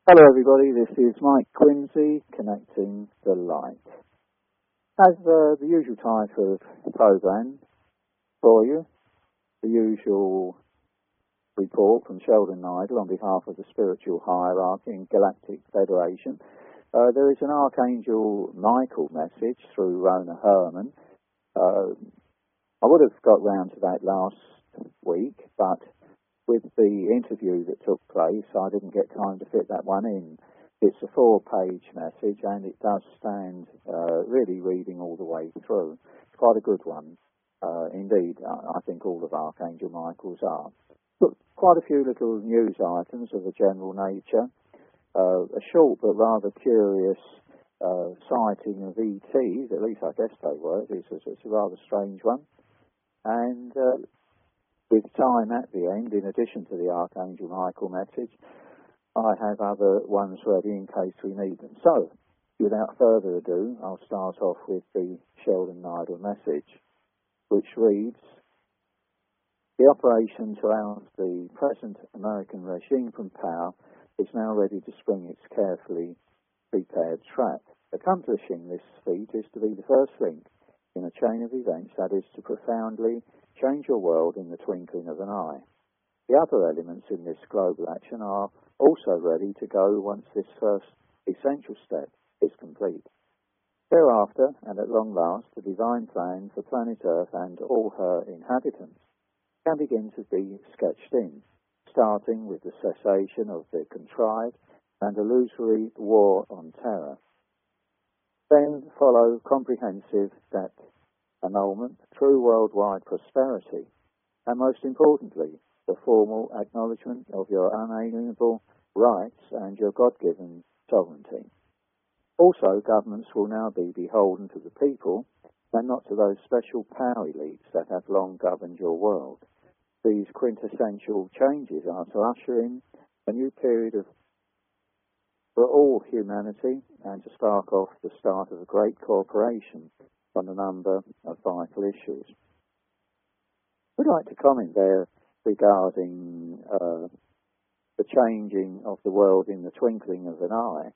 Hello everybody, this is Mike Quincy, Connecting the Light. As the usual type of program for you, the usual report from Sheldon Nidal on behalf of the Spiritual Hierarchy and Galactic Federation. There is an Archangel Michael message through Rona Herman. I would have got round to that last week, but with the interview that took place, I didn't get time to fit that one in. It's a 4-page message, and it does stand really reading all the way through. It's quite a good one. Indeed, I think all of Archangel Michael's are. But quite a few little news items of a general nature. A short but rather curious sighting of ETs, at least I guess they were. It's a rather strange one. And with time at the end, in addition to the Archangel Michael message, I have other ones ready in case we need them. So, without further ado, I'll start off with the Sheldon Nidal message, which reads, "The operation to oust the present American regime from power is now ready to spring its carefully prepared trap. Accomplishing this feat is to be the first link in a chain of events that is to profoundly change your world in the twinkling of an eye. The other elements in this global action are also ready to go once this first essential step is complete. Thereafter, and at long last, the divine plan for planet Earth and all her inhabitants can begin to be sketched in, starting with the cessation of the contrived and illusory war on terror. Then follow comprehensive depth, annulment, true worldwide prosperity, and most importantly, the formal acknowledgement of your unalienable rights and your God-given sovereignty. Also, governments will now be beholden to the people and not to those special power elites that have long governed your world. These quintessential changes are to usher in a new period for all humanity and to spark off the start of a great cooperation on a number of vital issues." I'd like to comment there regarding the changing of the world in the twinkling of an eye.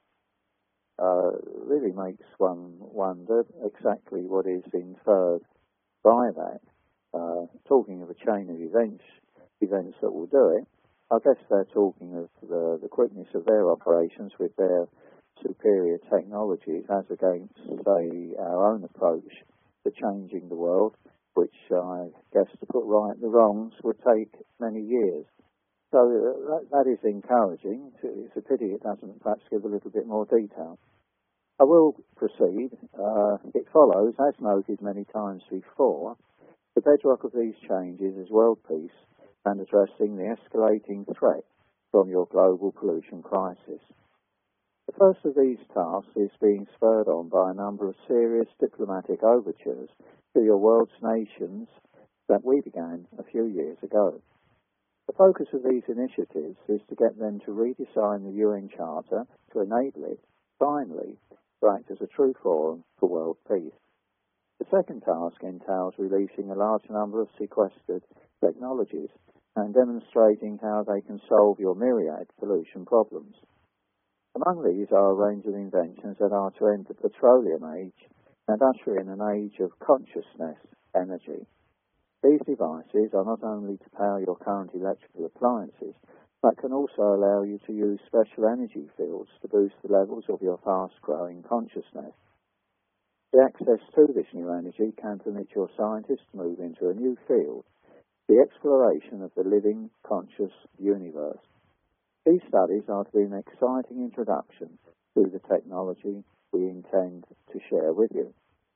Really makes one wonder exactly what is inferred by that. Talking of a chain of events that will do it, I guess they're talking of the quickness of their operations with their superior technologies as against, say, our own approach to changing the world, which I guess to put right the wrongs would take many years. So that is encouraging. It's a pity it doesn't perhaps give a little bit more detail. I will proceed. It follows, as noted many times before, the bedrock of these changes is world peace and addressing the escalating threat from your global pollution crisis. The first of these tasks is being spurred on by a number of serious diplomatic overtures to your world's nations that we began a few years ago. The focus of these initiatives is to get them to redesign the UN Charter to enable it, finally, to act as a true forum for world peace. The second task entails releasing a large number of sequestered technologies and demonstrating how they can solve your myriad pollution problems. Among these are a range of inventions that are to end the petroleum age and usher in an age of consciousness energy. These devices are not only to power your current electrical appliances, but can also allow you to use special energy fields to boost the levels of your fast-growing consciousness. The access to this new energy can permit your scientists to move into a new field, the exploration of the living, conscious universe. These studies are to be an exciting introduction to the technology we intend to share with you.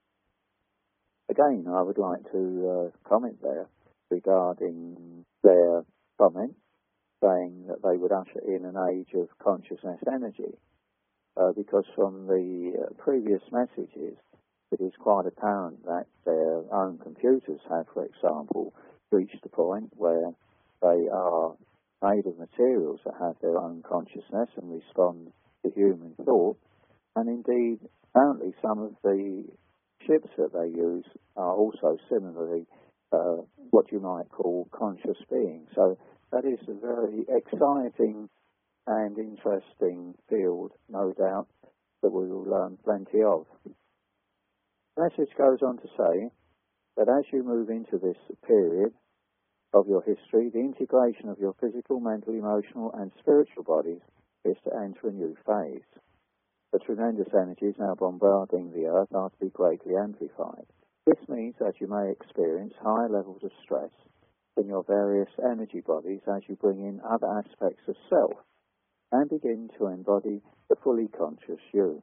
Again, I would like to comment there regarding their comment, saying that they would usher in an age of consciousness energy, because from the previous messages, it is quite apparent that their own computers have, for example, reached a point where they are made of materials that have their own consciousness and respond to human thought, and indeed, apparently some of the ships that they use are also similarly what you might call conscious beings. So that is a very exciting and interesting field, no doubt, that we will learn plenty of. The message goes on to say that as you move into this period of your history, the integration of your physical, mental, emotional, and spiritual bodies is to enter a new phase. The tremendous energies now bombarding the earth are to be greatly amplified. This means that you may experience higher levels of stress in your various energy bodies as you bring in other aspects of self and begin to embody the fully conscious you.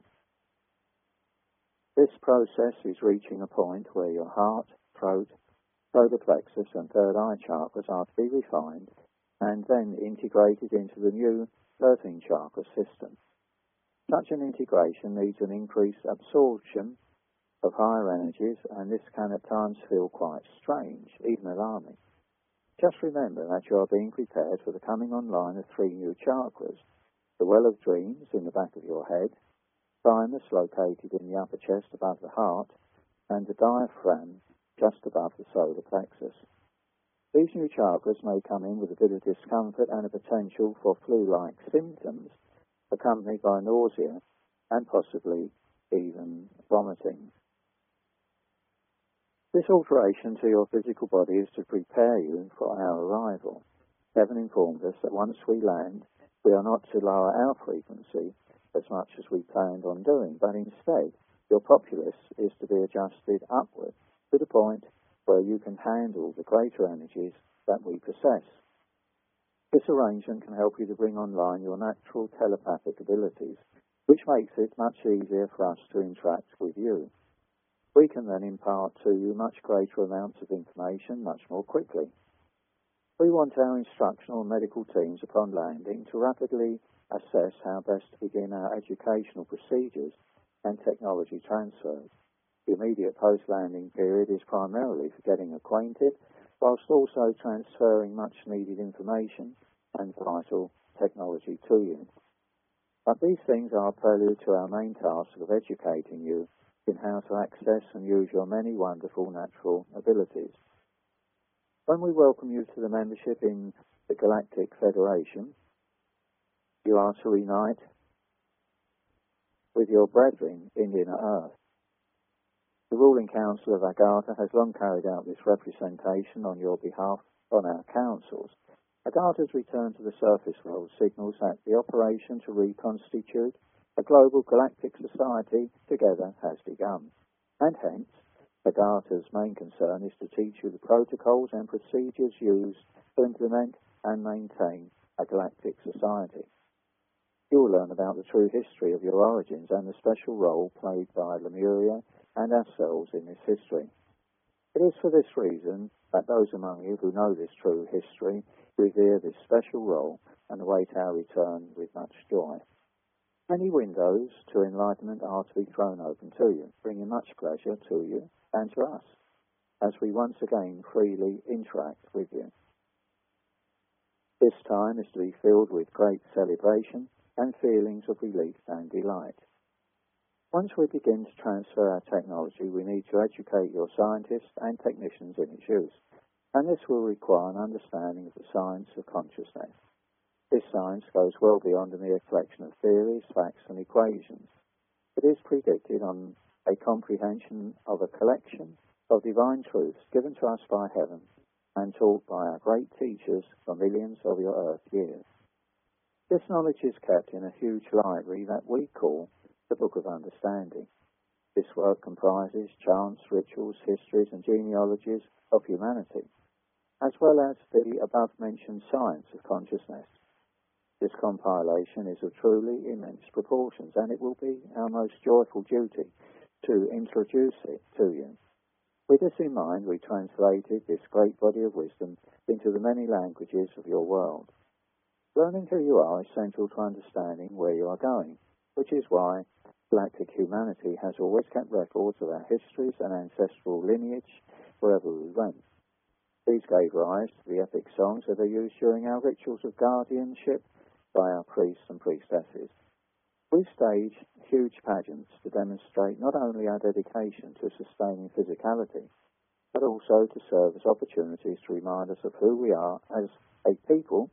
This process is reaching a point where your heart, throat, solar plexus and third eye chakras are to be refined and then integrated into the new 13 chakra system. Such an integration needs an increased absorption of higher energies, and this can at times feel quite strange, even alarming. Just remember that you are being prepared for the coming online of 3 new chakras: the well of dreams in the back of your head, thymus located in the upper chest above the heart, and the diaphragm just above the solar plexus. These new chakras may come in with a bit of discomfort and a potential for flu-like symptoms, accompanied by nausea and possibly even vomiting. This alteration to your physical body is to prepare you for our arrival. Heaven informed us that once we land, we are not to lower our frequency as much as we planned on doing, but instead your populace is to be adjusted upward to the point where you can handle the greater energies that we possess. This arrangement can help you to bring online your natural telepathic abilities, which makes it much easier for us to interact with you. We can then impart to you much greater amounts of information much more quickly. We want our instructional and medical teams upon landing to rapidly assess how best to begin our educational procedures and technology transfers. The immediate post-landing period is primarily for getting acquainted, whilst also transferring much needed information and vital technology to you. But these things are prelude to our main task of educating you in how to access and use your many wonderful natural abilities. When we welcome you to the membership in the Galactic Federation, you are to reunite with your brethren in inner Earth. The ruling council of Agartha has long carried out this representation on your behalf on our councils. Agartha's return to the surface world signals that the operation to reconstitute a global galactic society together has begun, and hence Agartha's main concern is to teach you the protocols and procedures used to implement and maintain a galactic society. You will learn about the true history of your origins and the special role played by Lemuria and ourselves in this history. It is for this reason that those among you who know this true history revere this special role and await our return with much joy. Many windows to enlightenment are to be thrown open to you, bringing much pleasure to you and to us, as we once again freely interact with you. This time is to be filled with great celebration and feelings of relief and delight. Once we begin to transfer our technology, we need to educate your scientists and technicians in its use, and this will require an understanding of the science of consciousness. This science goes well beyond a mere collection of theories, facts, and equations. It is predicted on a comprehension of a collection of divine truths given to us by heaven and taught by our great teachers for millions of your earth years. This knowledge is kept in a huge library that we call the Book of Understanding. This work comprises chants, rituals, histories, and genealogies of humanity, as well as the above-mentioned science of consciousness. This compilation is of truly immense proportions, and it will be our most joyful duty to introduce it to you. With this in mind, we translated this great body of wisdom into the many languages of your world. Learning who you are is central to understanding where you are going, which is why galactic humanity has always kept records of our histories and ancestral lineage wherever we went. These gave rise to the epic songs that are used during our rituals of guardianship by our priests and priestesses. We stage huge pageants to demonstrate not only our dedication to sustaining physicality, but also to serve as opportunities to remind us of who we are as a people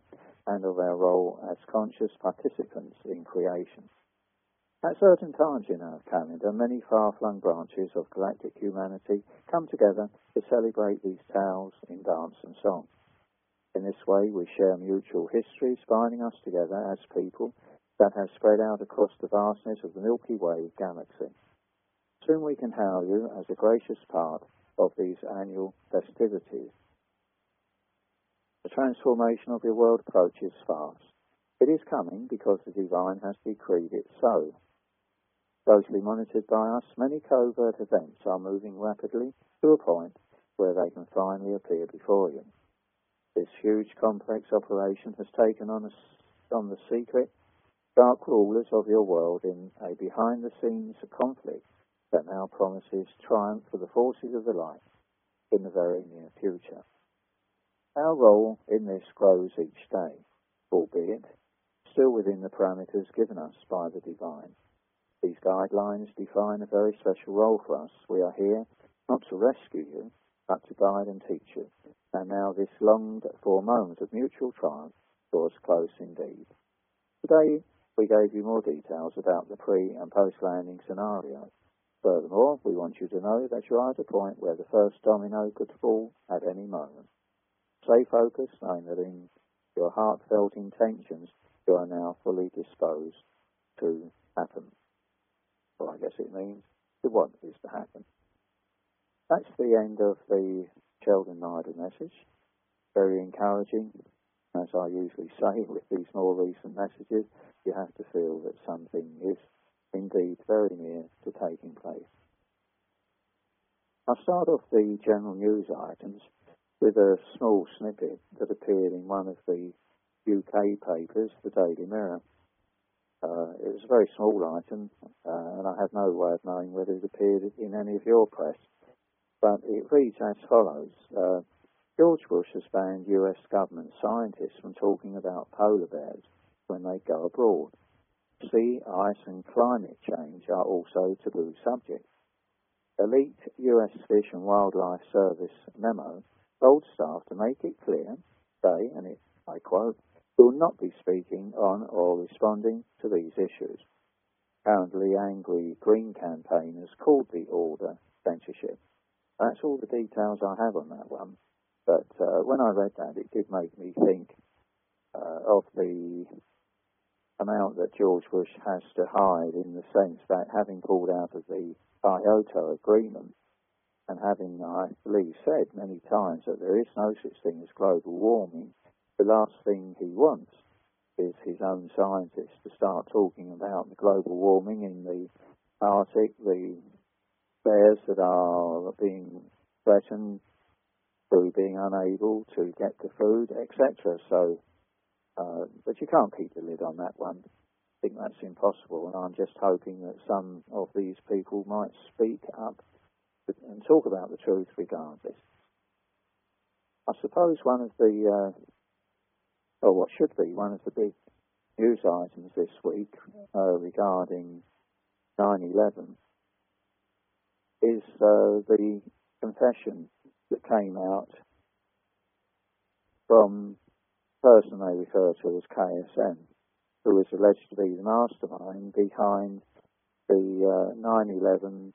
and of our role as conscious participants in creation. At certain times in our calendar, many far-flung branches of galactic humanity come together to celebrate these tales in dance and song. In this way, we share mutual histories binding us together as people that have spread out across the vastness of the Milky Way galaxy. Soon we can hail you as a gracious part of these annual festivities. The transformation of your world approaches fast. It is coming because the Divine has decreed it so. Closely monitored by us, many covert events are moving rapidly to a point where they can finally appear before you. This huge, complex operation has taken on the secret, dark rulers of your world in a behind-the-scenes conflict that now promises triumph for the forces of the light in the very near future. Our role in this grows each day, albeit still within the parameters given us by the Divine. These guidelines define a very special role for us. We are here not to rescue you, but to guide and teach you. And now this longed-for moment of mutual triumph draws close indeed. Today, we gave you more details about the pre- and post-landing scenario. Furthermore, we want you to know that you are at a point where the first domino could fall at any moment. Stay focused, knowing that in your heartfelt intentions, you are now fully disposed to happen. Well, I guess it means to want this to happen. That's the end of the Sheldon Nidal message. Very encouraging. As I usually say with these more recent messages, you have to feel that something is indeed very near to taking place. I'll start off the general news items with a small snippet that appeared in one of the UK papers, the Daily Mirror. It was a very small item, and I have no way of knowing whether it appeared in any of your press, but it reads as follows. George Bush has banned US government scientists from talking about polar bears when they go abroad. Sea, ice and climate change are also taboo subjects. Elite US Fish and Wildlife Service memo told staff to make it clear they, and I quote, will not be speaking on or responding to these issues. Currently angry Green campaigners called the order censorship. That's all the details I have on that one. But when I read that, it did make me think of the amount that George Bush has to hide, in the sense that having pulled out of the Kyoto Agreement and having, I believe, said many times that there is no such thing as global warming, the last thing he wants is his own scientists to start talking about the global warming in the Arctic, the bears that are being threatened through being unable to get to food, etc. So, but you can't keep the lid on that one. I think that's impossible, and I'm just hoping that some of these people might speak up and talk about the truth regardless. I suppose one of the, or what should be one of the big news items this week regarding 9/11 is the confession that came out from the person they refer to as KSM, who is alleged to be the mastermind behind the 9/11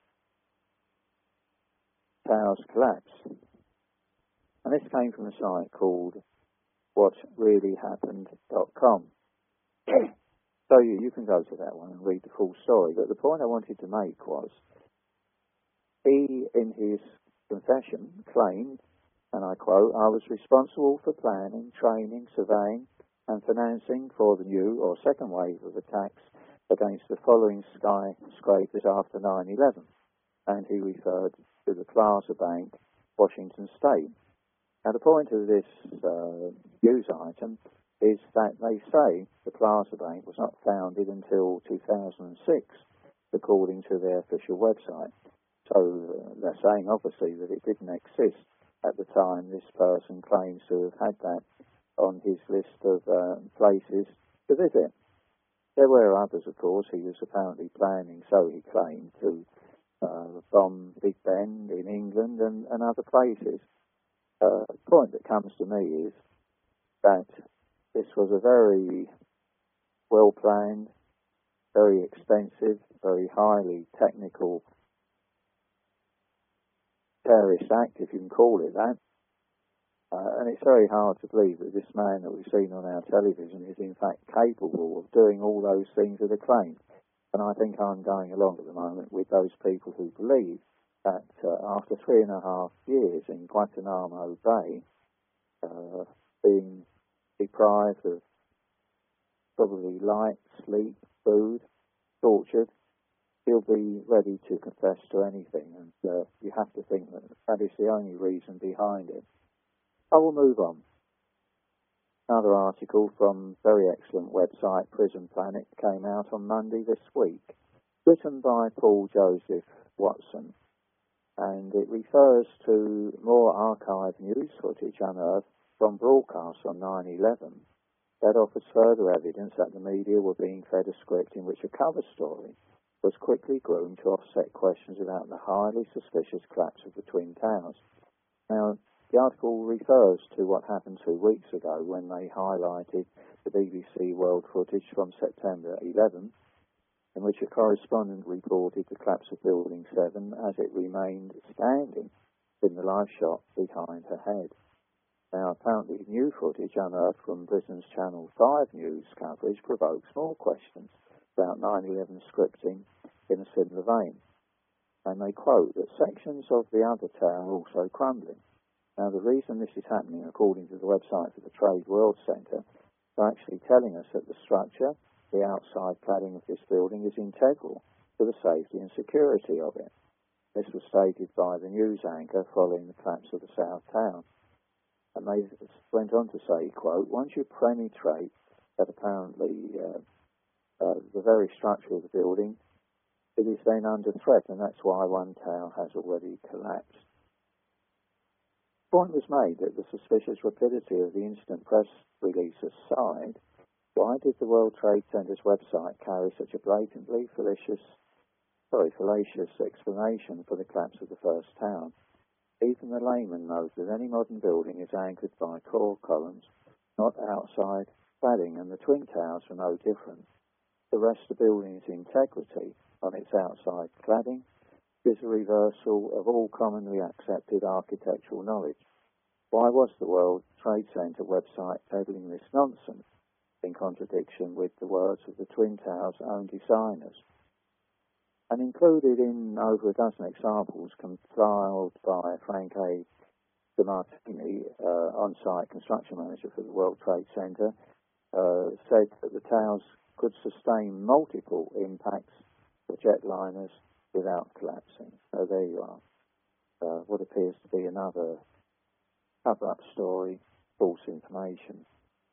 towers collapse. And this came from a site called whatreallyhappened.com. So you can go to that one and read the full story. But the point I wanted to make was, he, in his confession, claimed, and I quote, "I was responsible for planning, training, surveying and financing for the new or second wave of attacks against the following skyscrapers after 9/11. And he referred to the Plaza Bank, Washington State. Now, the point of this news item is that they say the Plaza Bank was not founded until 2006, according to their official website. So they're saying, obviously, that it didn't exist at the time this person claims to have had that on his list of places to visit. There were others, of course. He was apparently planning, so he claimed, to bomb Big Ben in England and other places. The point that comes to me is that This was a very well-planned, very expensive, very highly technical terrorist act, if you can call it that. And it's very hard to believe that this man that we've seen on our television is in fact capable of doing all those things that are claimed. And I think I'm going along at the moment with those people who believe that after 3.5 years in Guantanamo Bay, being deprived of probably light, sleep, food, tortured, he'll be ready to confess to anything. And you have to think that that is the only reason behind it. I will move on. Another article from very excellent website Prison Planet came out on Monday this week, written by Paul Joseph Watson, and it refers to more archived news footage unearthed from broadcasts on 9/11 that offers further evidence that the media were being fed a script in which a cover story was quickly groomed to offset questions about the highly suspicious collapse of the Twin Towers. Now, the article refers to what happened 2 weeks ago when they highlighted the BBC World footage from September 11, in which a correspondent reported the collapse of Building 7 as it remained standing in the live shot behind her head. Now, apparently new footage unearthed from Britain's Channel 5 news coverage provokes more questions about 9/11 scripting in a similar vein. And they quote that sections of the other tower are also crumbling. Now, the reason this is happening, according to the website for the Trade World Centre, they're actually telling us that the structure, the outside cladding of this building, is integral to the safety and security of it. This was stated by the news anchor following the collapse of the South Tower. And they went on to say, quote, once you penetrate that apparently the very structure of the building, it is then under threat, and that's why one tower has already collapsed. The point was made that the suspicious rapidity of the instant press release aside, why did the World Trade Center's website carry such a blatantly fallacious explanation for the collapse of the first tower? Even the layman knows that any modern building is anchored by core columns, not outside cladding, and the Twin Towers are no different. The rest of the building's integrity on its outside cladding is a reversal of all commonly accepted architectural knowledge. Why was the World Trade Center website peddling this nonsense, in contradiction with the words of the Twin Towers' own designers? And included in over a dozen examples compiled by Frank A. DeMartini, on-site construction manager for the World Trade Center, said that the towers could sustain multiple impacts of jetliners without collapsing. So there you are. What appears to be another cover-up story, false information.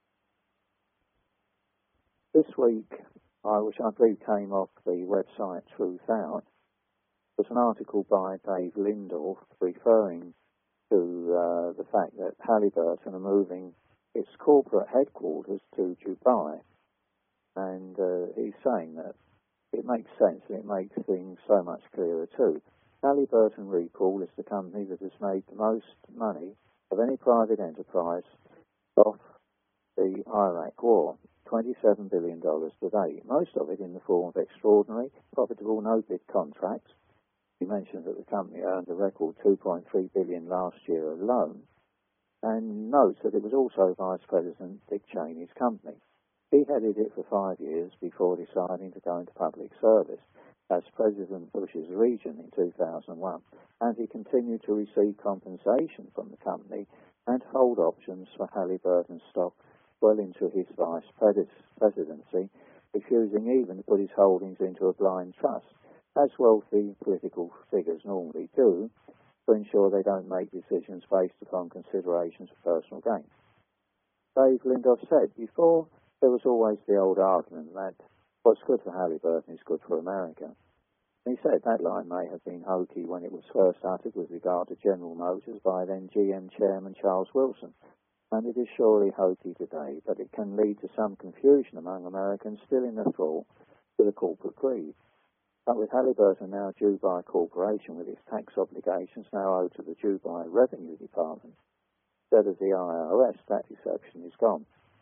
This week, which I believe came off the website Truth Out, was an article by Dave Lindorf referring to the fact that Halliburton are moving its corporate headquarters to Dubai. And he's saying that it makes sense and it makes things so much clearer too. Halliburton Recall is the company that has made the most money of any private enterprise off the Iraq war, $27 billion to date, most of it in the form of extraordinary, profitable no-bid contracts. He mentioned that the company earned a record $2.3 billion last year alone, and notes that it was also Vice President Dick Cheney's company. He headed it for 5 years before deciding to go into public service as President Bush's regent in 2001, and he continued to receive compensation from the company and hold options for Halliburton stock well into his vice presidency, refusing even to put his holdings into a blind trust, as wealthy political figures normally do, to ensure they don't make decisions based upon considerations for personal gain. Dave Lindorf said, before there was always the old argument that what's good for Halliburton is good for America. And he said that line may have been hokey when it was first uttered with regard to General Motors by then GM Chairman Charles Wilson, and it is surely hokey today, but it can lead to some confusion among Americans still in the thrall to the corporate greed. But with Halliburton now Dubai Corporation with its tax obligations now owed to the Dubai Revenue Department, instead of the IRS, that deception is gone.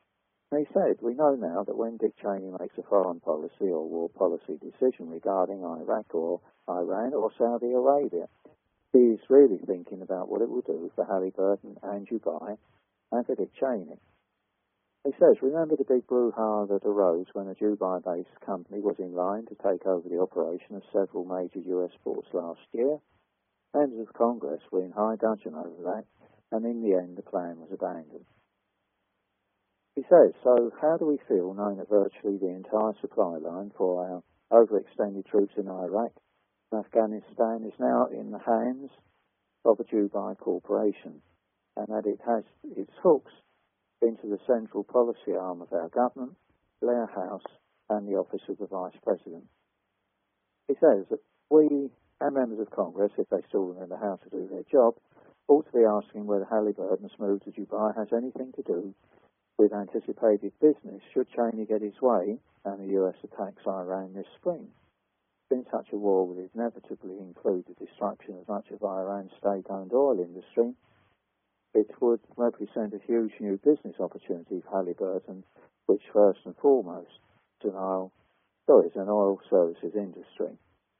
And he said, we know now that when Dick Cheney makes a foreign policy or war policy decision regarding Iraq or Iran or Saudi Arabia, he's really thinking about what it will do for Halliburton and Dubai and for Dick Cheney. He says, remember the big brouhaha that arose when a Dubai-based company was in line to take over the operation of several major US ports last year? Members of Congress were in high dudgeon over that, and in the end the plan was abandoned. He says, so how do we feel knowing that virtually the entire supply line for our overextended troops in Iraq and Afghanistan is now in the hands of a Dubai corporation, and that it has its hooks into the central policy arm of our government, Blair House, and the office of the Vice President? He says that we and members of Congress, if they still remember how to do their job, ought to be asking whether Halliburton's move to Dubai has anything to do with anticipated business should Cheney get his way and the US attacks Iran this spring. Since such a war would inevitably include the destruction of much of Iran's state-owned oil industry, it would represent a huge new business opportunity for Halliburton, which first and foremost is an oil services industry.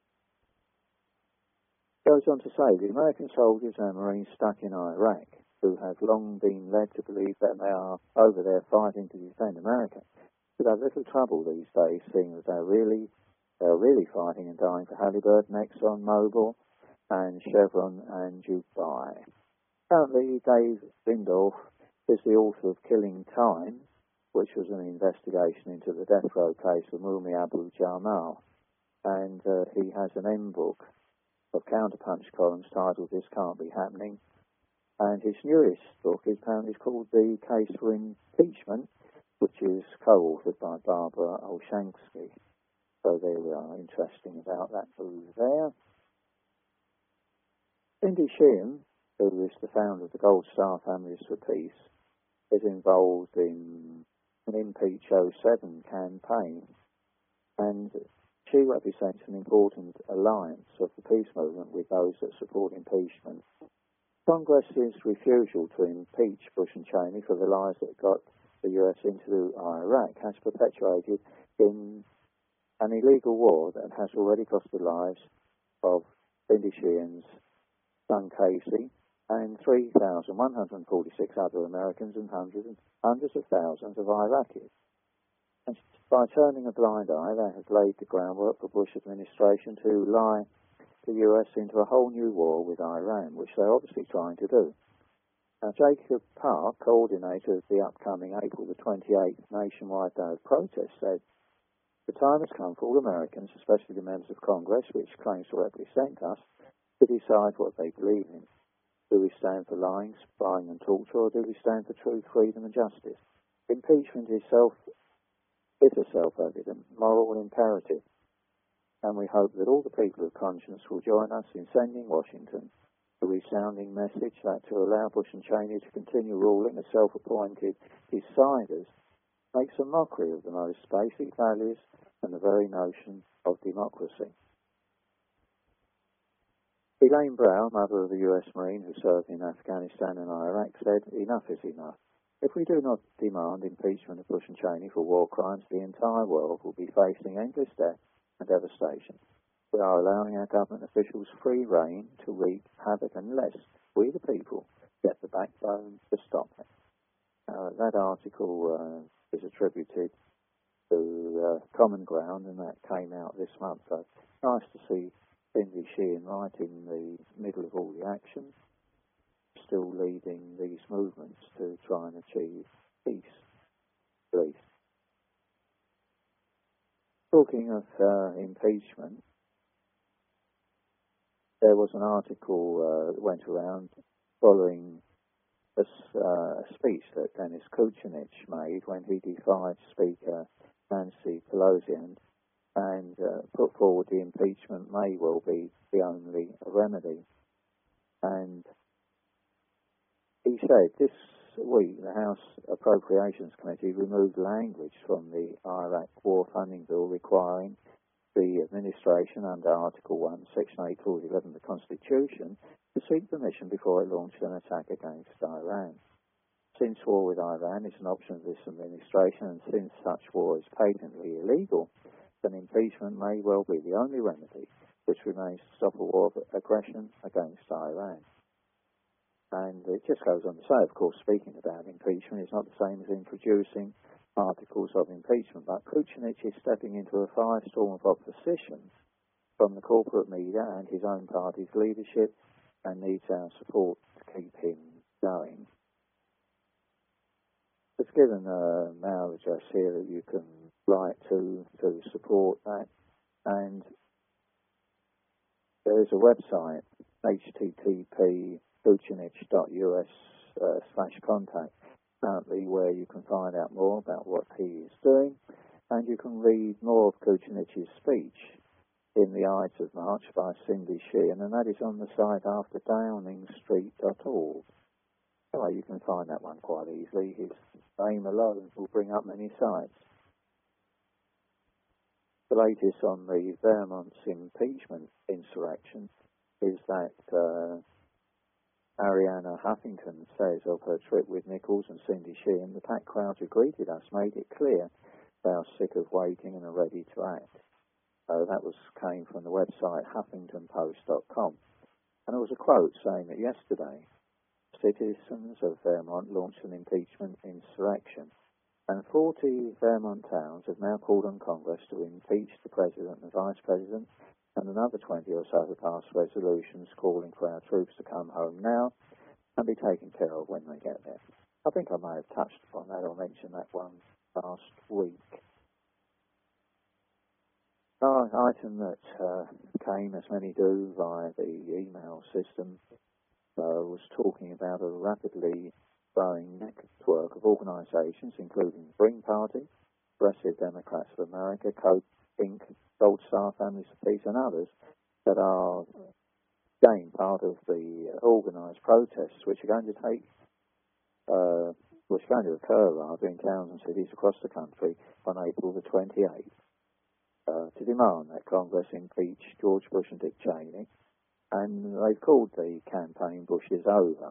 Goes on to say the American soldiers and Marines stuck in Iraq, who have long been led to believe that they are over there fighting to defend America, should have little trouble these days seeing that they're really fighting and dying for Halliburton, Exxon Mobil, and Chevron and Dubai. Currently, Dave Lindorf is the author of Killing Time, which was an investigation into the death row case of Mumia Abu-Jamal, and he has an M-book of counterpunch columns titled This Can't Be Happening, and his newest book is apparently called The Case for Impeachment, which is co-authored by Barbara Olshansky. So there we are, interesting about that move there. Cindy Sheehan, who is the founder of the Gold Star Families for Peace, is involved in an Impeach 07 campaign, and she represents an important alliance of the peace movement with those that support impeachment. Congress's refusal to impeach Bush and Cheney for the lies that got the US into Iraq has perpetuated in an illegal war that has already cost the lives of Cindy Sheehan's son Casey and 3,146 other Americans and hundreds of thousands of Iraqis. And by turning a blind eye, they have laid the groundwork for Bush administration to lie the US into a whole new war with Iran, which they're obviously trying to do. Now, Jacob Park, coordinator of the upcoming April the 28th nationwide day of protest, said, the time has come for all Americans, especially the members of Congress, which claims to represent us, to decide what they believe in. Do we stand for lying, spying and torture, or do we stand for truth, freedom and justice? Impeachment is a self-evident moral imperative, and we hope that all the people of conscience will join us in sending Washington a resounding message that to allow Bush and Cheney to continue ruling as self-appointed deciders makes a mockery of the most basic values and the very notion of democracy. Elaine Brown, mother of a US Marine who served in Afghanistan and Iraq, said, enough is enough. If we do not demand impeachment of Bush and Cheney for war crimes, the entire world will be facing endless death and devastation. We are allowing our government officials free rein to wreak havoc unless we, the people, get the backbone to stop it. That article is attributed to Common Ground, and that came out this month. So nice to see Cindy Sheehan right in the middle of all the action, still leading these movements to try and achieve peace, please. Talking of impeachment, there was an article that went around following a speech that Dennis Kucinich made when he defied Speaker Nancy Pelosi and put forward the impeachment may well be the only remedy. And he said this week the House Appropriations Committee removed language from the Iraq War Funding Bill requiring the administration under Article 1, Section 8, Clause 11 of the Constitution to seek permission before it launched an attack against Iran. Since war with Iran is an option of this administration, and since such war is patently illegal, then impeachment may well be the only remedy which remains to stop a war of aggression against Iran. And it just goes on to say, of course, speaking about impeachment is not the same as introducing articles of impeachment, but Kucinich is stepping into a firestorm of opposition from the corporate media and his own party's leadership, and needs our support to keep him going. It's given a mail address here that you can write to support that, and there is a website, http://kucinich.us/contact, currently, where you can find out more about what he is doing, and you can read more of Kucinich's speech in the Ides of March by Cindy Sheehan, and that is on the site afterdowningstreet.org. Anyway, you can find that one quite easily. His name alone will bring up many sites. The latest on the Vermont's impeachment insurrection is that Arianna Huffington says of her trip with Nichols and Cindy Sheehan, the packed crowds who greeted us made it clear they are sick of waiting and are ready to act. That came from the website huffingtonpost.com. And there was a quote saying that yesterday, citizens of Vermont launched an impeachment insurrection, and 40 Vermont towns have now called on Congress to impeach the President and Vice President, and another 20 or so have passed resolutions calling for our troops to come home now and be taken care of when they get there. I think I may have touched upon that or mentioned that one last week. An item that came, as many do, via the email system was talking about a rapidly growing network of organisations, including the Green Party, Progressive Democrats of America, Coke, Inc., Gold Star, Families of Peace, and others, that are again part of the organised protests which are going to occur in towns and cities across the country on April the 28th. To demand that Congress impeach George Bush and Dick Cheney, and they've called the campaign Bush is Over.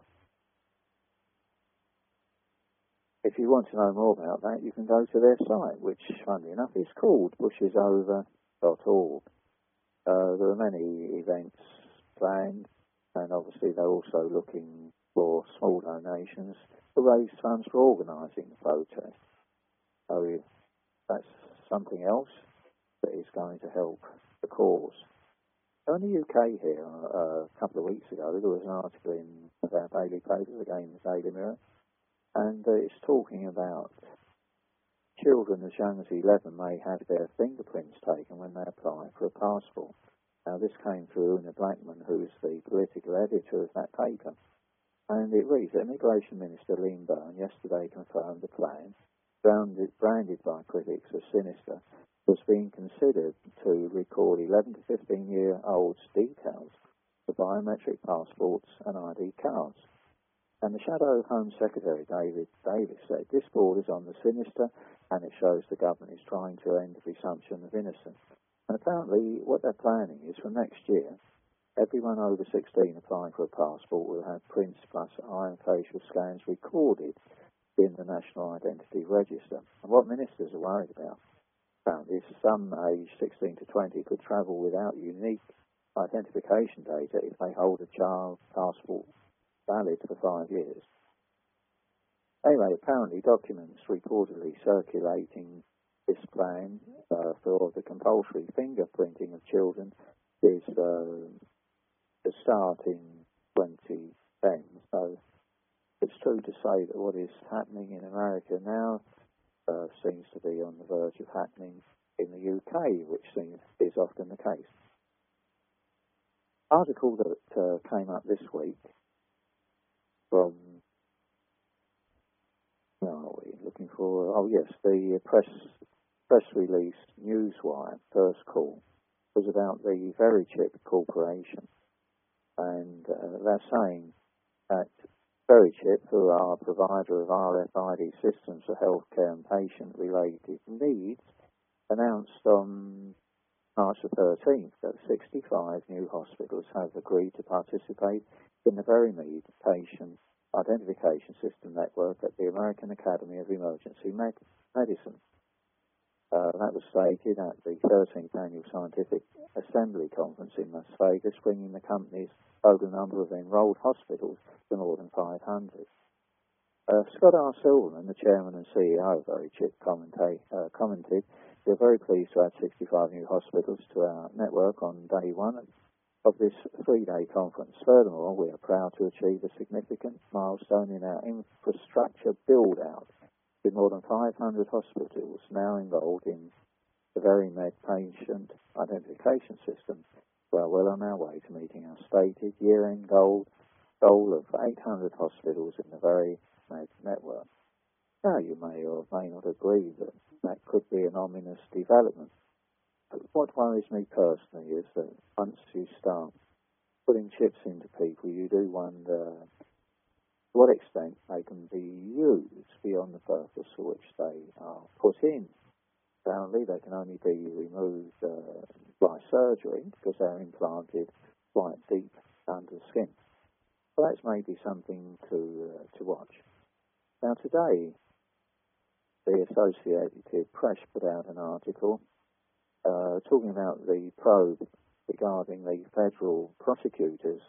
If you want to know more about that, you can go to their site, which, funnily enough, is called bushisover.org. There are many events planned, and obviously they're also looking for small donations to raise funds for organising the protest. So that's something else that is going to help the cause. In the UK here, a couple of weeks ago, there was an article in our daily paper, again the Daily Mirror, and it's talking about children as young as 11 may have their fingerprints taken when they apply for a passport. Now, this came through Una Blackman, who's the political editor of that paper, and it reads that Immigration Minister Liam Byrne yesterday confirmed the plan, branded by critics as sinister, was being considered to record 11 to 15-year-olds' details for biometric passports and ID cards. And the Shadow Home Secretary, David Davis, said this borders on the sinister, and it shows the government is trying to end the presumption of innocence. And apparently what they're planning is from next year, everyone over 16 applying for a passport will have prints plus eye and facial scans recorded in the National Identity Register. And what ministers are worried about is some aged 16 to 20 could travel without unique identification data if they hold a child's passport valid for 5 years. Anyway, apparently documents reportedly circulating this plan for the compulsory fingerprinting of children is to start in 2010. So it's true to say that what is happening in America now seems to be on the verge of happening in the UK, which is often the case. Article that came up this week from, where are we looking for? Oh yes, the press release Newswire, first call, was about the Verichip Corporation, and they're saying that Verichip, who are a provider of RFID systems for healthcare and patient-related needs, announced on March the 13th that 65 new hospitals have agreed to participate in the Verimed patient Identification System Network at the American Academy of Emergency Medicine. That was stated at the 13th Annual Scientific Assembly Conference in Las Vegas, bringing the company's total number of enrolled hospitals to more than 500. Scott R. Silverman, the chairman and CEO of VeriChip, commented, "We're very pleased to add 65 new hospitals to our network on day one of this three-day conference. Furthermore, we are proud to achieve a significant milestone in our infrastructure build-out, with more than 500 hospitals now involved in the VeriMed patient identification system. We are well on our way to meeting our stated year-end goal of 800 hospitals in the VeriMed network." Now, you may or may not agree that that could be an ominous development. But what worries me personally is that once you start putting chips into people, you do wonder to what extent they can be used beyond the purpose for which they are put in. Apparently, they can only be removed by surgery because they're implanted quite deep under the skin. So that's maybe something to watch. Now, today, the Associated Press put out an article talking about the probe regarding the federal prosecutors,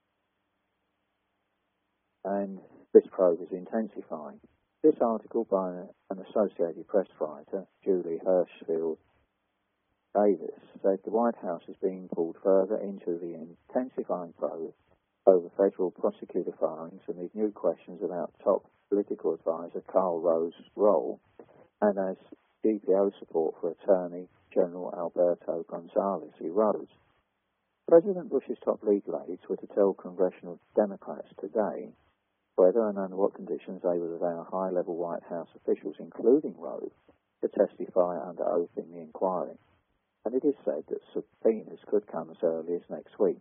and this probe is intensifying. This article by an Associated Press writer, Julie Hirschfield Davis, said the White House is being pulled further into the intensifying probe over federal prosecutor firings amid new questions about top political advisor Karl Rove's role, and as GPO support for Attorney General Alberto Gonzales erodes. President Bush's top legal aides were to tell congressional Democrats today whether and under what conditions they would allow high-level White House officials, including Rove, to testify under oath in the inquiry. And it is said that subpoenas could come as early as next week.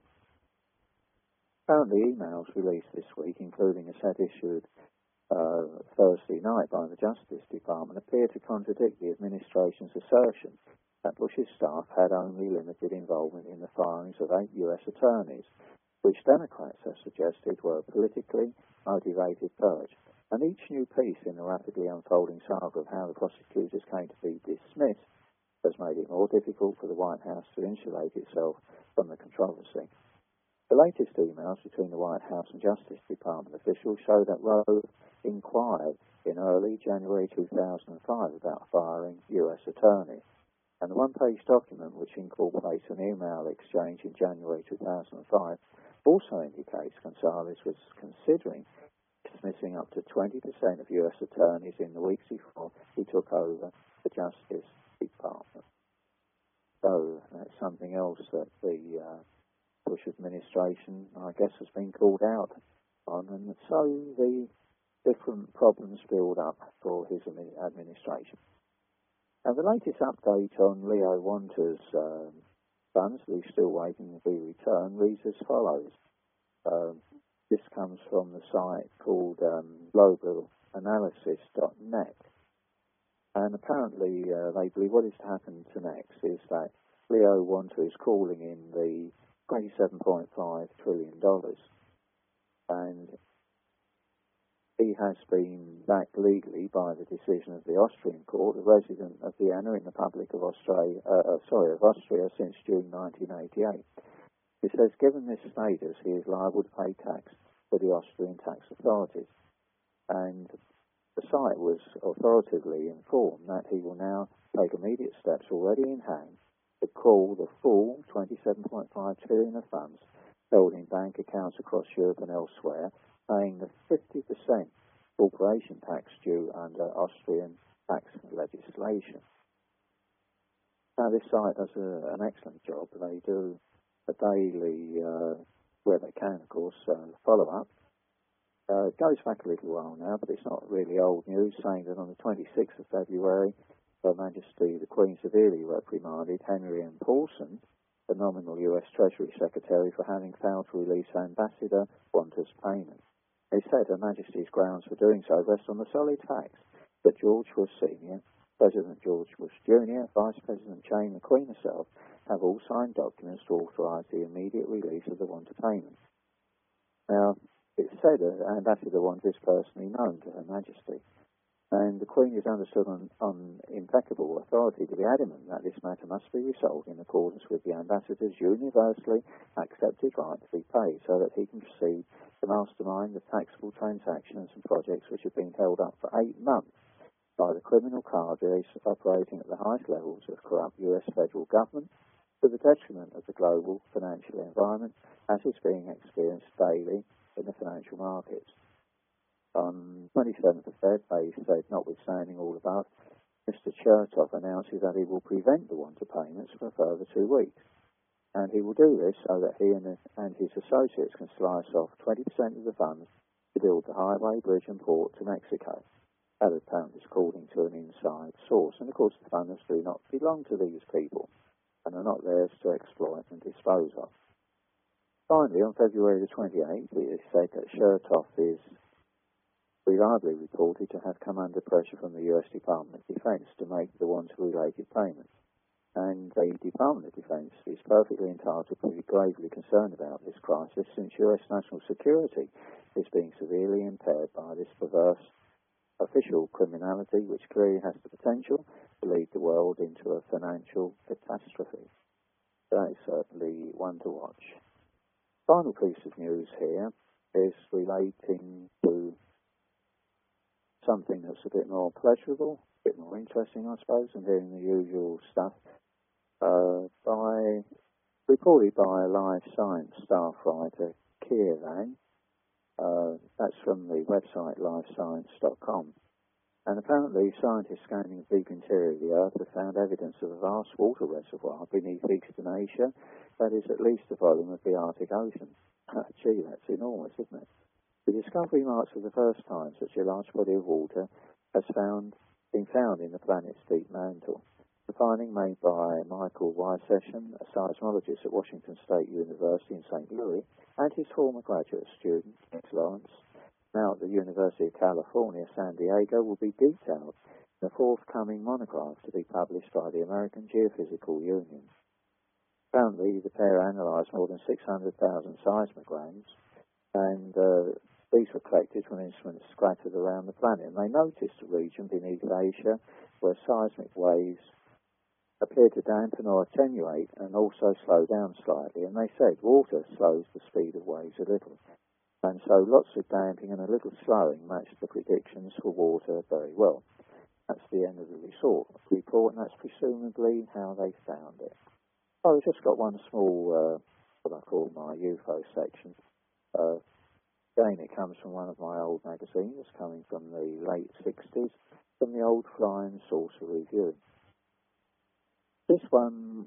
Apparently, emails released this week, including a set issued Thursday night by the Justice Department, appear to contradict the administration's assertion that Bush's staff had only limited involvement in the firings of 8 U.S. attorneys, which Democrats have suggested were a politically motivated purge. And each new piece in the rapidly unfolding saga of how the prosecutors came to be dismissed has made it more difficult for the White House to insulate itself from the controversy. The latest emails between the White House and Justice Department officials show that Rove inquired in early January 2005 about firing U.S. attorneys. And the one-page document, which incorporates an email exchange in January 2005, also indicates Gonzales was considering dismissing up to 20% of U.S. attorneys in the weeks before he took over the Justice Department. So that's something else that the Bush administration, I guess, has been called out on, and so the different problems build up for his administration. And the latest update on Leo Wanta's funds, that he's still waiting to be returned, reads as follows. This comes from the site called globalanalysis.net. And apparently they believe what is to happen to next is that Leo Wanta is calling in the $27.5 trillion. And he has been backed legally by the decision of the Austrian court, a resident of Vienna in the Republic of Austria since June 1988. It says, given this status, he is liable to pay tax for the Austrian tax authorities. And the site was authoritatively informed that he will now take immediate steps already in hand to call the full $27.5 trillion of funds held in bank accounts across Europe and elsewhere, paying the 50% corporation tax due under Austrian tax legislation. Now, this site does an excellent job. They do a daily, where they can, of course, follow-up. It goes back a little while now, but it's not really old news, saying that on the 26th of February, Her Majesty the Queen severely reprimanded Henry M. Paulson, the nominal U.S. Treasury Secretary, for having failed to release Ambassador Wanta's payment. They said Her Majesty's grounds for doing so rest on the solid facts that George Bush Sr., President George Bush Jr., Vice President Cheney, and the Queen herself have all signed documents to authorise the immediate release of the Wanta payment. Now, It said an ambassador wanted this personally known to Her Majesty, and the Queen is understood on impeccable authority to be adamant that this matter must be resolved in accordance with the ambassador's universally accepted right to be paid, so that he can proceed to mastermind the taxable transactions and projects which have been held up for 8 months by the criminal cadres operating at the highest levels of corrupt US federal government, to the detriment of the global financial environment as is being experienced daily in the financial markets. On 27th of February, they said, notwithstanding all above, Mr. Chertoff announces that he will prevent the want of payments for a further 2 weeks. And he will do this so that he and his associates can slice off 20% of the funds to build the highway, bridge and port to Mexico. That apparently is according to an inside source. And of course the funds do not belong to these people and are not theirs to exploit and dispose of. Finally, on February the 28th, it is said that Chertoff is reliably reported to have come under pressure from the US Department of Defense to make the want-related payments. And the Department of Defense is perfectly entitled to be gravely concerned about this crisis, since US national security is being severely impaired by this perverse official criminality, which clearly has the potential to lead the world into a financial catastrophe. That is certainly one to watch. Final piece of news here is relating to something that's a bit more pleasurable, a bit more interesting, I suppose, than hearing the usual stuff. Reported by a Live Science staff writer, Kieran. That's from the website livescience.com. And apparently scientists scanning the deep interior of the Earth have found evidence of a vast water reservoir beneath Eastern Asia that is at least the volume of the Arctic Ocean. Gee, that's enormous, isn't it? The discovery marks for the first time such a large body of water has been found in the planet's deep mantle. The finding made by Michael Weissession, a seismologist at Washington State University in St. Louis, and his former graduate student, James Lawrence, now at the University of California, San Diego, will be detailed in a forthcoming monograph to be published by the American Geophysical Union. Apparently, the pair analysed more than 600,000 seismograms, and these were collected from instruments scattered around the planet, and they noticed a region beneath Asia where seismic waves appear to dampen or attenuate and also slow down slightly. And they said water slows the speed of waves a little. And so lots of damping and a little slowing matched the predictions for water very well. That's the end of the report, and that's presumably how they found it. I've just got one small, what I call my UFO section. Again, it comes from one of my old magazines, coming from the late 60s, from the old Flying Saucer Review. This one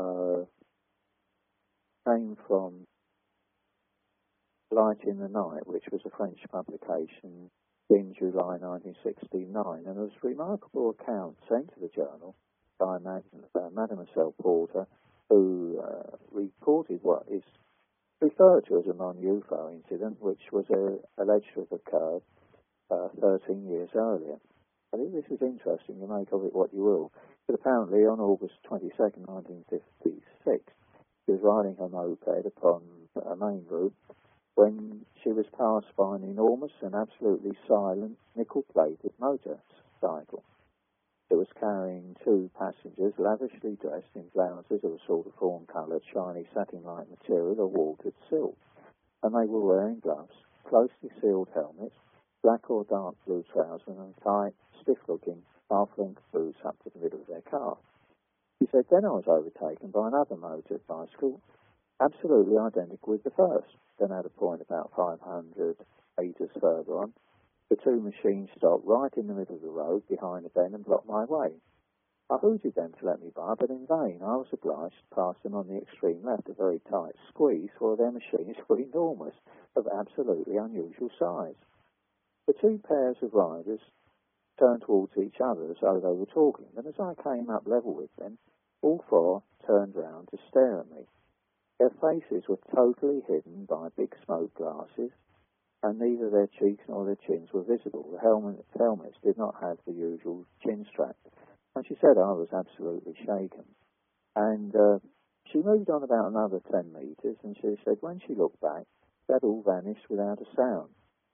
came from Light in the Night, which was a French publication in July 1969, and it was a remarkable account sent to the journal by Mademoiselle Porter, who reported what is referred to as a non-UFO incident, which was alleged to have occurred 13 years earlier. I think this is interesting. You make of it what you will. But apparently on August 22nd, 1956, she was riding her moped upon a main route when she was passed by an enormous and absolutely silent nickel-plated motorcycle. It was carrying 2 passengers lavishly dressed in blouses of a sort of fawn-coloured, shiny satin-like material or watered silk, and they were wearing gloves, closely sealed helmets, black or dark blue trousers, and tight, stiff-looking, half-length boots up to the middle of their car. He said, then I was overtaken by another motor bicycle, absolutely identical with the first. Then at a point about 500 metres further on, the 2 machines stopped right in the middle of the road behind a bend and blocked my way. I hooted them to let me by, but in vain. I was obliged to pass them on the extreme left, a very tight squeeze, for their machines were enormous, of absolutely unusual size. The 2 pairs of riders turned towards each other as though they were talking, and as I came up level with them, all 4 turned round to stare at me. Their faces were totally hidden by big smoke glasses, and neither their cheeks nor their chins were visible. The helmets did not have the usual chin strap, and she said I was absolutely shaken. And she moved on about another 10 metres, and she said when she looked back, that all vanished without a sound.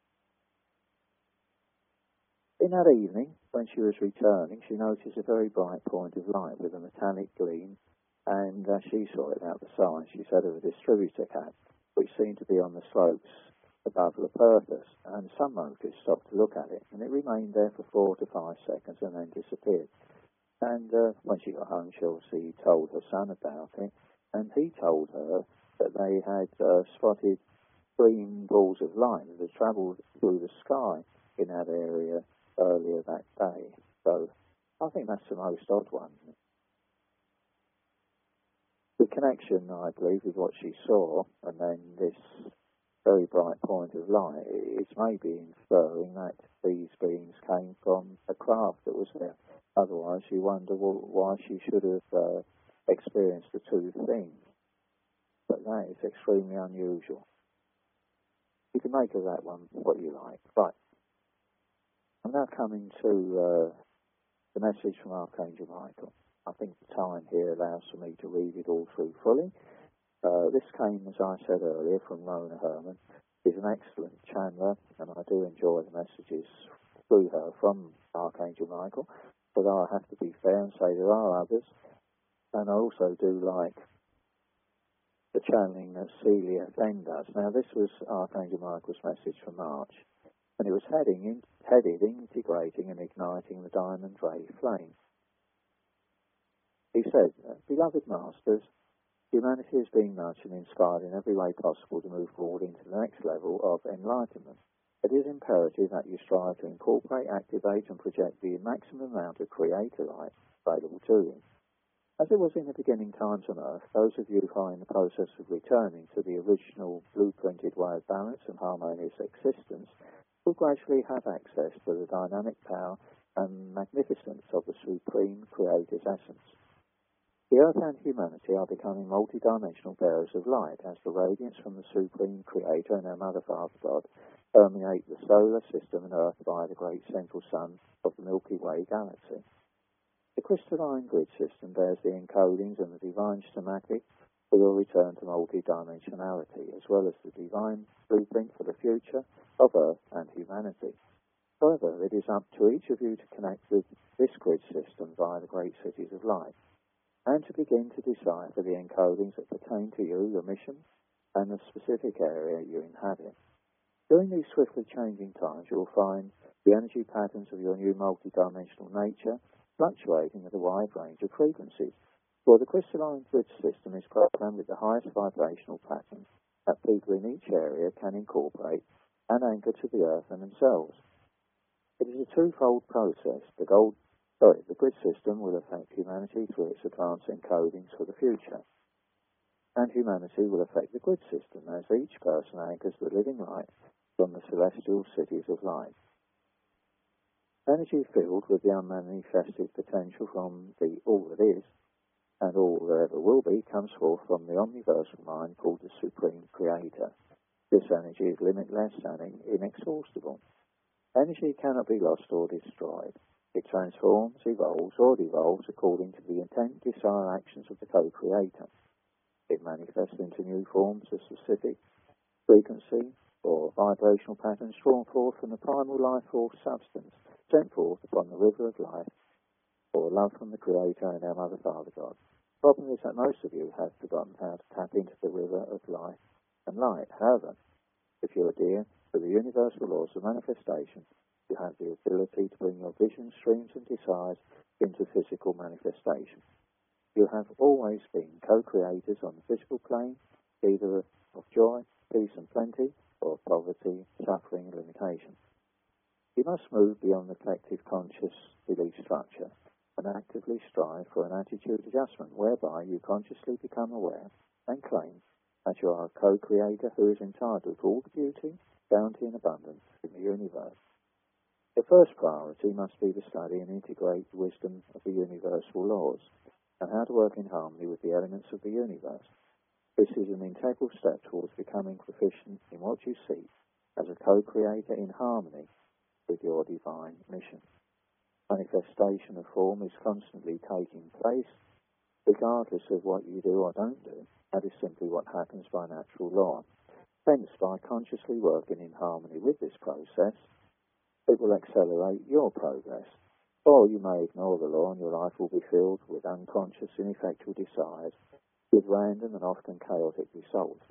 In that evening, when she was returning, she noticed a very bright point of light with a metallic gleam, and as she saw it out the side, she said of a distributor cap, which seemed to be on the slopes above La Purpose, and some motorists stopped to look at it, and it remained there for 4 to 5 seconds and then disappeared. And when she got home, she obviously told her son about it, and he told her that they had spotted green balls of light that had travelled through the sky in that area earlier that day. So I think that's the most odd one. The connection, I believe, with what she saw and then this very bright point of light is maybe inferring that these beings came from a craft that was there. Otherwise, you wonder why she should have experienced the two things. But that is extremely unusual. You can make of that one what you like. Right. I'm now coming to the message from Archangel Michael. I think the time here allows for me to read it all through fully. This came, as I said earlier, from Rona Herman. She's an excellent channeler, and I do enjoy the messages through her from Archangel Michael. But I have to be fair and say there are others. And I also do like the channeling that Celia Fenn does. Now, this was Archangel Michael's message for March, and it was headed integrating and igniting the diamond ray flame. He said, "Beloved Masters, humanity is being nudged and inspired in every way possible to move forward into the next level of enlightenment. It is imperative that you strive to incorporate, activate, and project the maximum amount of creator light available to you. As it was in the beginning times on Earth, those of you who are in the process of returning to the original blueprinted way of balance and harmonious existence will gradually have access to the dynamic power and magnificence of the Supreme Creator's essence. The Earth and humanity are becoming multidimensional bearers of light as the radiance from the Supreme Creator and our Mother Father God permeate the solar system and Earth via the great central sun of the Milky Way galaxy. The crystalline grid system bears the encodings and the divine schematic for your return to multidimensionality, as well as the divine blueprint for the future of Earth and humanity. However, it is up to each of you to connect with this grid system via the great cities of light, and to begin to decipher the encodings that pertain to you, your mission, and the specific area you inhabit. During these swiftly changing times, you will find the energy patterns of your new multidimensional nature fluctuating at a wide range of frequencies, for the crystalline grid system is programmed with the highest vibrational patterns that people in each area can incorporate and anchor to the Earth and themselves. It is a twofold process. The grid system will affect humanity through its advanced encodings for the future, and humanity will affect the grid system as each person anchors the living light from the celestial cities of light. Energy filled with the unmanifested potential from the all that is, and all there ever will be, comes forth from the omniversal mind called the Supreme Creator. This energy is limitless and inexhaustible. Energy cannot be lost or destroyed. It transforms, evolves, or devolves according to the intent, desire, actions of the co-creator. It manifests into new forms of specific frequency or vibrational patterns drawn forth from the primal life force substance, sent forth upon the river of life, or love from the Creator and our Mother Father God. The problem is that most of you have forgotten how to tap into the river of life and light. However, if you adhere to the universal laws of manifestation, you have the ability to bring your visions, dreams, and desires into physical manifestation. You have always been co-creators on the physical plane, either of joy, peace, and plenty, or of poverty, suffering, and limitation. You must move beyond the collective conscious belief structure and actively strive for an attitude adjustment whereby you consciously become aware and claim that you are a co-creator who is entitled to all the beauty, bounty, and abundance in the universe. The first priority must be to study and integrate the wisdom of the universal laws and how to work in harmony with the elements of the universe. This is an integral step towards becoming proficient in what you seek as a co-creator in harmony with your divine mission. Manifestation of form is constantly taking place, regardless of what you do or don't do. That is simply what happens by natural law. Hence, by consciously working in harmony with this process, it will accelerate your progress. Or you may ignore the law and your life will be filled with unconscious, ineffectual desires with random and often chaotic results.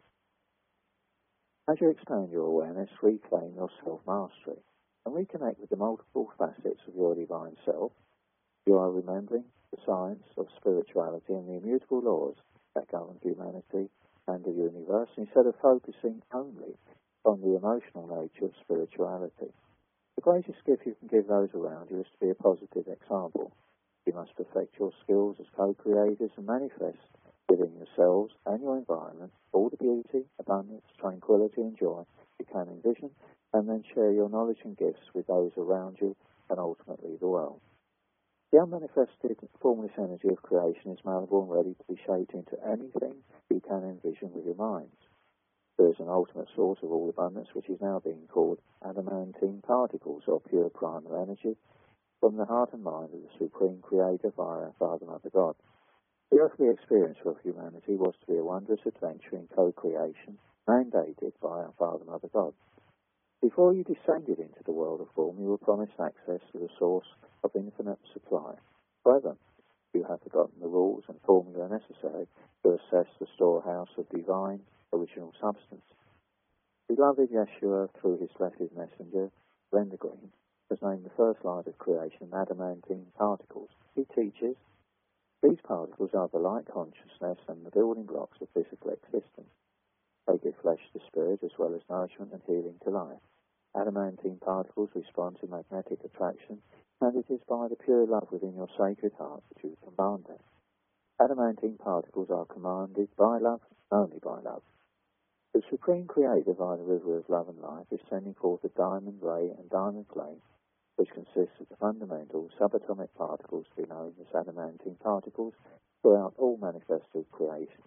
As you expand your awareness, reclaim your self-mastery and reconnect with the multiple facets of your divine self. You are remembering the science of spirituality and the immutable laws that govern humanity and the universe, instead of focusing only on the emotional nature of spirituality. The greatest gift you can give those around you is to be a positive example. You must perfect your skills as co-creators and manifest within yourselves and your environment all the beauty, abundance, tranquility and joy you can envision, and then share your knowledge and gifts with those around you and ultimately the world. The unmanifested, formless energy of creation is malleable and ready to be shaped into anything you can envision with your minds. There is an ultimate source of all abundance which is now being called adamantine particles, or pure primal energy, from the heart and mind of the Supreme Creator via Father, Mother, God. The earthly experience of humanity was to be a wondrous adventure in co-creation, mandated by our Father, Mother, God. Before you descended into the world of form, you were promised access to the source of infinite supply. However, you have forgotten the rules and formula necessary to assess the storehouse of divine original substance. Beloved Yeshua, through his blessed messenger, Glenda Green, has named the first light of creation adamantine particles. He teaches these particles are the light consciousness and the building blocks of physical existence. They give flesh to spirit as well as nourishment and healing to life. Adamantine particles respond to magnetic attraction, and it is by the pure love within your sacred heart that you command them. Adamantine particles are commanded by love, only by love. The Supreme Creator, via the river of love and life, is sending forth the diamond ray and diamond flame, which consists of the fundamental subatomic particles to be known as adamantine particles throughout all manifested creation.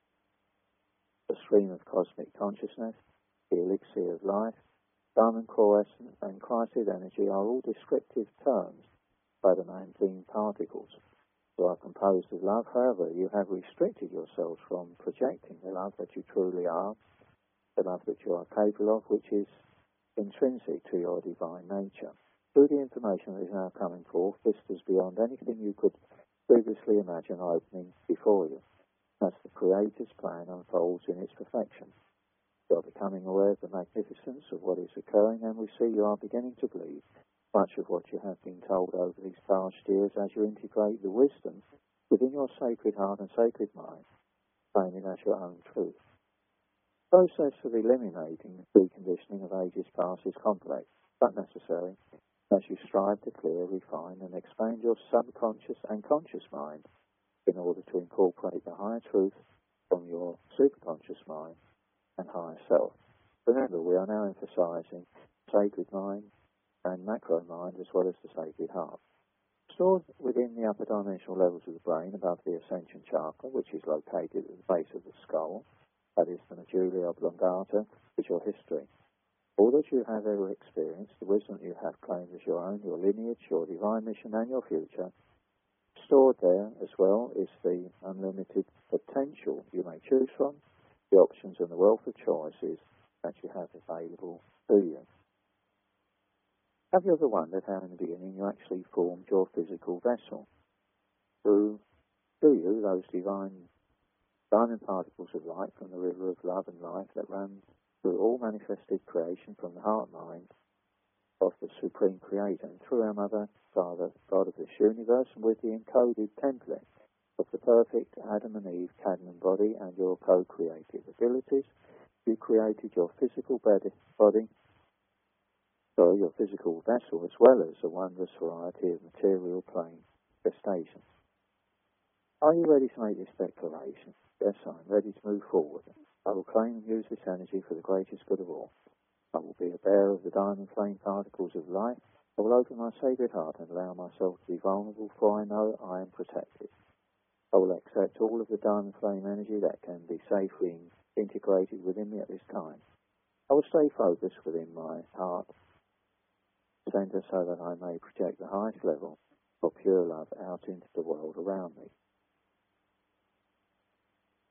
The stream of cosmic consciousness, the elixir of life, diamond core essence, and Christed energy are all descriptive terms for adamantine particles. You are composed of love, however, you have restricted yourselves from projecting the love that you truly are, the love that you are capable of, which is intrinsic to your divine nature. Through the information that is now coming forth, vistas beyond anything you could previously imagine opening before you, as the Creator's plan unfolds in its perfection. You are becoming aware of the magnificence of what is occurring, and we see you are beginning to believe much of what you have been told over these past years as you integrate the wisdom within your sacred heart and sacred mind, claiming as your own truth. The process of eliminating the preconditioning of ages past is complex, but necessary, as you strive to clear, refine, and expand your subconscious and conscious mind in order to incorporate the higher truth from your superconscious mind and higher self. Remember, we are now emphasizing sacred mind and macro mind as well as the sacred heart. Stored within the upper dimensional levels of the brain above the ascension chakra, which is located at the base of the skull, that is the medulla oblongata, is your history. All that you have ever experienced, the wisdom you have claimed as your own, your lineage, your divine mission and your future, stored there as well is the unlimited potential you may choose from, the options and the wealth of choices that you have available to you. Have you ever wondered how in the beginning you actually formed your physical vessel? Through you, those divine diamond particles of light from the river of love and life that run through all manifested creation from the heart and mind of the Supreme Creator, and through our Mother, Father, God of this universe, and with the encoded template of the perfect Adam and Eve Cadman body and your co-creative abilities, you created your physical your physical vessel, as well as a wondrous variety of material plane manifestations. Are you ready to make this declaration? Yes, I am ready to move forward. I will claim and use this energy for the greatest good of all. I will be a bearer of the diamond flame particles of light. I will open my sacred heart and allow myself to be vulnerable, for I know I am protected. I will accept all of the diamond flame energy that can be safely integrated within me at this time. I will stay focused within my heart center so that I may project the highest level of pure love out into the world around me.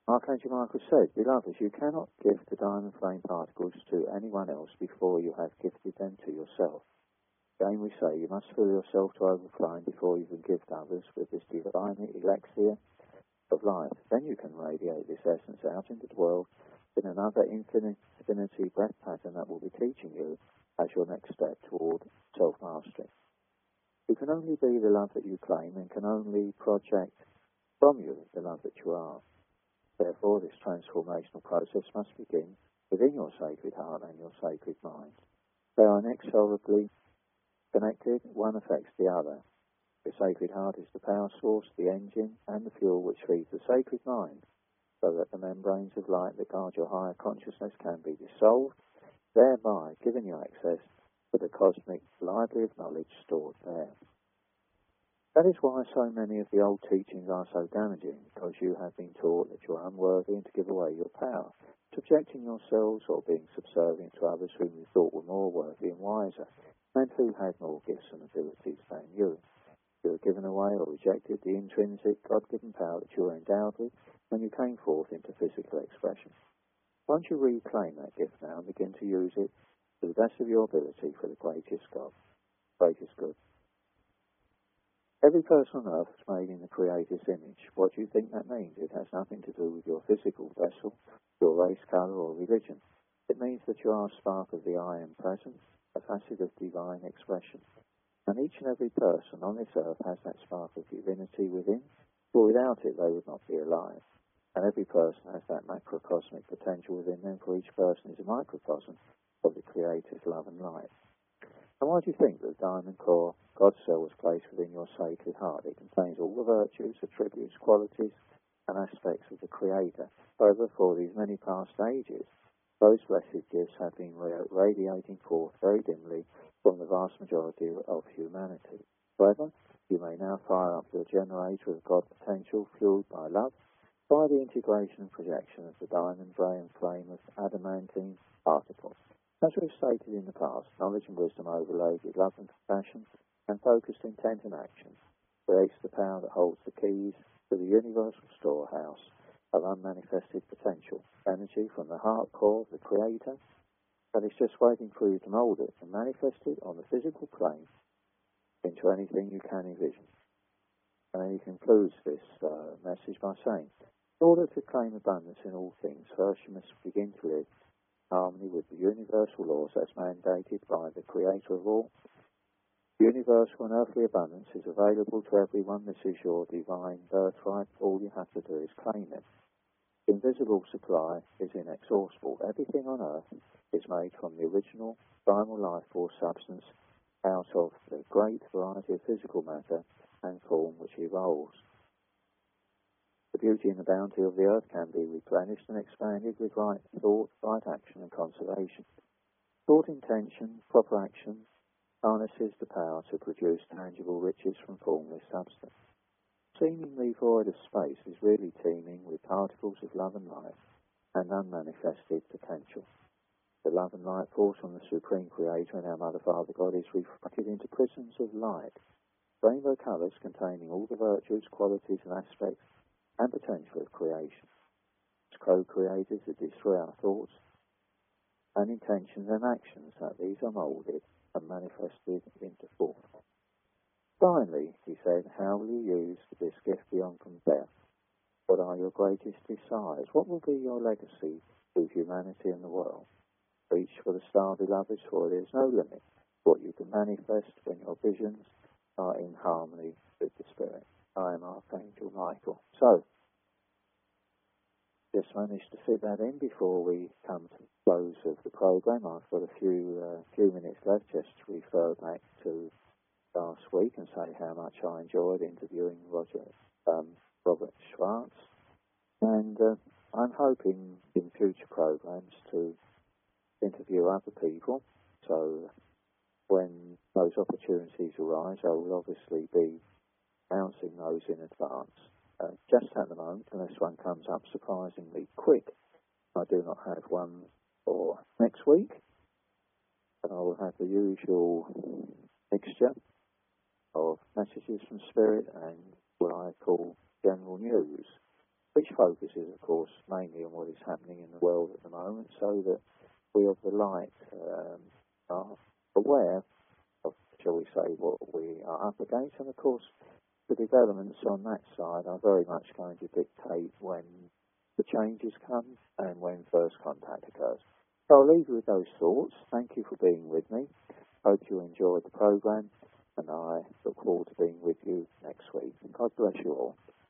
Archangel Michael said, Beloved, you cannot gift the diamond flame particles to anyone else before you have gifted them to yourself. Again we say, you must fill yourself to overflowing before you can gift others with this divine elixir of life. Then you can radiate this essence out into the world in another infinity breath pattern that will be teaching you as your next step toward self-mastery. You can only be the love that you claim and can only project from you the love that you are. Therefore, this transformational process must begin within your sacred heart and your sacred mind. They are inexorably connected, one affects the other. The sacred heart is the power source, the engine, and the fuel which feeds the sacred mind, so that the membranes of light that guard your higher consciousness can be dissolved, thereby giving you access to the cosmic library of knowledge stored there. That is why so many of the old teachings are so damaging, because you have been taught that you are unworthy and to give away your power, subjecting yourselves or being subservient to others whom you thought were more worthy and wiser, and who had more gifts and abilities than you. You have given away or rejected the intrinsic God-given power that you were endowed with when you came forth into physical expression. Won't you reclaim that gift now and begin to use it to the best of your ability for the greatest good? Every person on earth is made in the Creator's image. What do you think that means? It has nothing to do with your physical vessel, your race, colour or religion. It means that you are a spark of the I Am presence, a facet of divine expression. And each and every person on this earth has that spark of divinity within, for without it they would not be alive. And every person has that macrocosmic potential within them, for each person is a microcosm of the Creator's love and light. And why do you think that the diamond core God cell was placed within your sacred heart? It contains all the virtues, attributes, qualities, and aspects of the Creator. However, for these many past ages, those blessed gifts have been radiating forth very dimly from the vast majority of humanity. However, you may now fire up your generator of God potential fueled by love by the integration and projection of the diamond ray and flame of adamantine particles. As we have stated in the past, knowledge and wisdom overlaid with love and compassion and focused intent and action creates the power that holds the keys to the universal storehouse of unmanifested potential, energy from the heart core of the Creator that is just waiting for you to mould it and manifest it on the physical plane into anything you can envision. And he concludes this message by saying, in order to claim abundance in all things, first you must begin to live in harmony with the universal laws as mandated by the Creator of all. Universal and earthly abundance is available to everyone. This is your divine birthright. All you have to do is claim it. Invisible supply is inexhaustible. Everything on earth is made from the original primal life force substance out of the great variety of physical matter and form which evolves. The beauty and the bounty of the earth can be replenished and expanded with right thought, right action and conservation. Thought, intention, proper action harnesses the power to produce tangible riches from formless substance. Seemingly void of space is really teeming with particles of love and light and unmanifested potential. The love and light force from the Supreme Creator and our Mother, Father, God is refracted into prisms of light, rainbow colours containing all the virtues, qualities and aspects and potential of creation. As co-creators, it is through our thoughts and intentions and actions that these are moulded and manifested into form. Finally, he said, how will you use this gift beyond compare? What are your greatest desires? What will be your legacy to humanity and the world? Reach for the star, beloved, for there is no limit to what you can manifest when your visions are in harmony with the Spirit. I am Archangel Michael. So, just managed to fit that in before we come to the close of the program. I've got a few minutes left just to refer back to last week and say how much I enjoyed interviewing Robert Schwartz. And I'm hoping in future programs to interview other people. So when those opportunities arise, I will obviously be announcing those in advance. Just at the moment, unless one comes up surprisingly quick, I do not have one for next week. And I will have the usual mixture of messages from Spirit and what I call general news. which focuses, of course, mainly on what is happening in the world at the moment, so that we of the light are aware of, shall we say, what we are up against. And, of course, the developments on that side are very much going to dictate when the changes come and when first contact occurs. So I'll leave you with those thoughts. Thank you for being with me. Hope you enjoyed the programme, and I look forward to being with you next week. God bless you all.